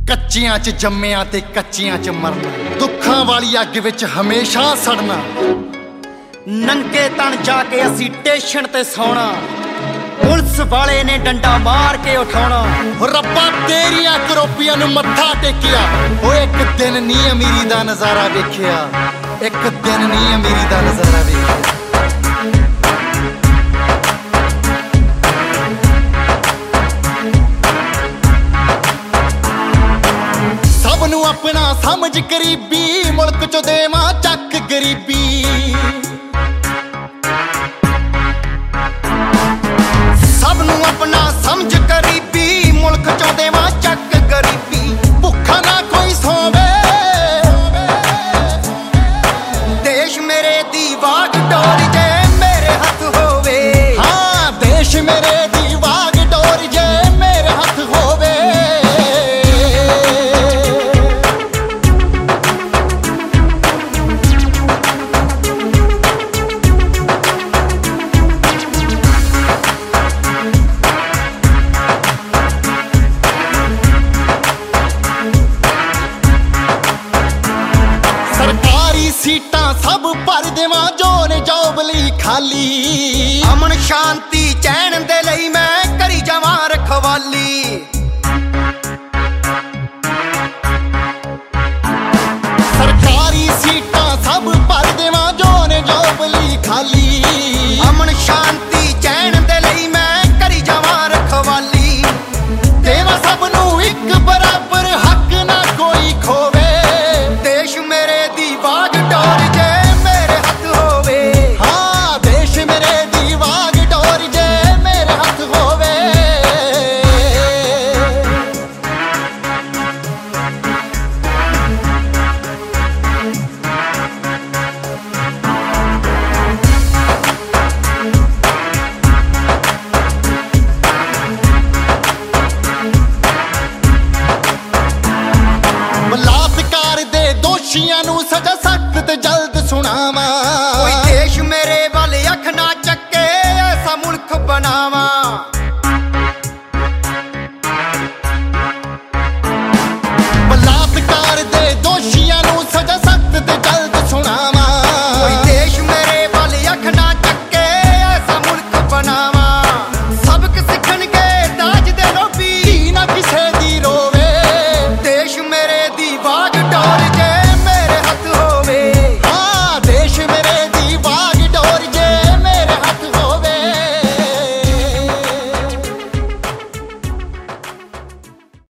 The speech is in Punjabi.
ਕੱਚਿਆਂ 'ਚ ਜੰਮਿਆ ਤੇ ਕੱਚਿਆਂ 'ਚ ਮਰਨਾ, ਦੁੱਖਾਂ ਵਾਲੀ ਅੱਗ ਵਿੱਚ ਹਮੇਸ਼ਾ ਸੜਨਾ। ਨੰਗੇ ਤਣ ਜਾ ਕੇ ਅਸੀਂ ਸਟੇਸ਼ਨ ਤੇ ਸੌਣਾ, ਪੁਲਿਸ ਵਾਲੇ ਨੇ ਡੰਡਾ ਮਾਰ ਕੇ ਉਠਾਉਣਾ। ਹੋ ਰੱਬਾ ਤੇਰੀਆਂ ਕਰੋਪੀਆਂ ਨੂੰ ਮੱਥਾ ਟੇਕਿਆ, ਓਏ ਇੱਕ ਦਿਨ ਨੀ ਅਮੀਰੀ ਦਾ ਨਜ਼ਾਰਾ ਵੇਖਿਆ, ਇੱਕ ਦਿਨ ਨੀ ਅਮੀਰੀ ਦਾ ਨਜ਼ਾਰਾ ਵੇਖਿਆ। ਸਭ ਨੂੰ ਆਪਣਾ ਸਮਝ ਗਰੀਬੀ, ਮੁਲਕ 'ਚੋਂ ਦੇਵਾਂ ਚੱਕ ਗਰੀਬੀ। ਸਭ ਨੂੰ ਆਪਣਾ ਸਮਝ ਗਰੀਬੀ, ਮੁਲਕ 'ਚੋਂ ਦੇਵਾਂ ਚੱਕ ਗਰੀਬੀ। ਭੁੱਖਾ ਨਾ ਕੋਈ ਸੋਵੇ, ਦੇਸ਼ ਮੇਰੇ ਦੀ ਵਾਗ ਡੋਰ ਜੇ ਮੇਰੇ ਹੱਥ ਹੋਵੇ। ਹਾਂ ਦੇਸ਼ ਮੇਰੇ ਦੀ ਵਾਗ ਡੋਰ ਜੇ ਮੇਰੇ ਹੱਥ ਹੋਵੇ। ਸਰਕਾਰੀ ਸੀਟਾਂ ਸਭ ਭਰ ਦੇਵਾਂ, ਜੋ ਨੇ ਜੋਬ ਲਈ ਖਾਲੀ। ਅਮਨ ਸ਼ਾਂਤੀ ਚੈਨ ਦੇ ਲਈ ਮੈਂ ਕਰੀ ਜਾਵਾਂ ਰਖਵਾਲੀ।